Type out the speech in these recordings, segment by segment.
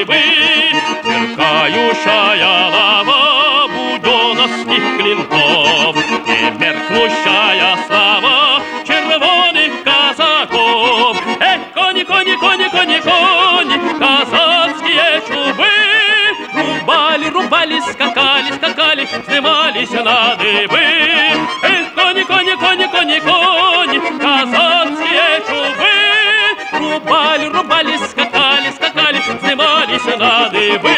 дыбы. Сверкающая лава буденовских клинков, и меркнущая слава червоных казаков. Эх, кони, кони, кони, кони, кони, казацкие чубы. Рубали, рубали, скакали, скакали, вздымались на дыбы. Эх, кони, кони, кони, кони, кони, казацкие чубы. Рубали, рубали, скакали, скакали, вздымались на дыбы.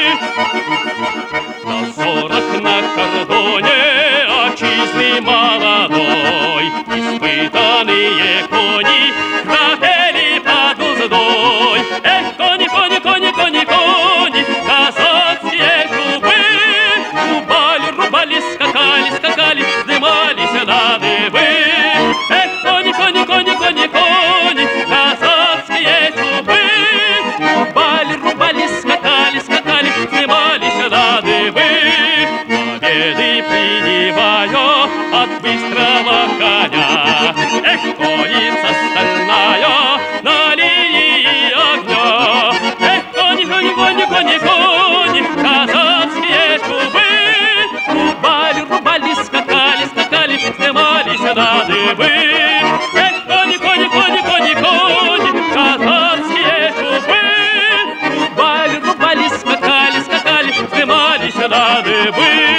На зорах на кордоне отчизны молодой, испытанные кони крахели под уздой. Эх, кони, кони, кони, кони, кони, казацкие чубы. Рубали, рубали, скакали, скакали, вздымались на дыбы. Эх, кони, кони, кони, кони, кони, казацкие чубы. Рубали, рубали, скакали, скакали, вздымались на дыбы. Победы принимая от быстрого коня, эх, конница стальная на линии огня. Эх, кони, кони, кони, кони, кони, казацкие чубы. Рубали, рубали, скакали, скакали, вздымались на дыбы. Эх, кони, кони, кони, кони, кони, казацкие чубы. Рубали, рубали, скакали, скакали, вздымались на дыбы.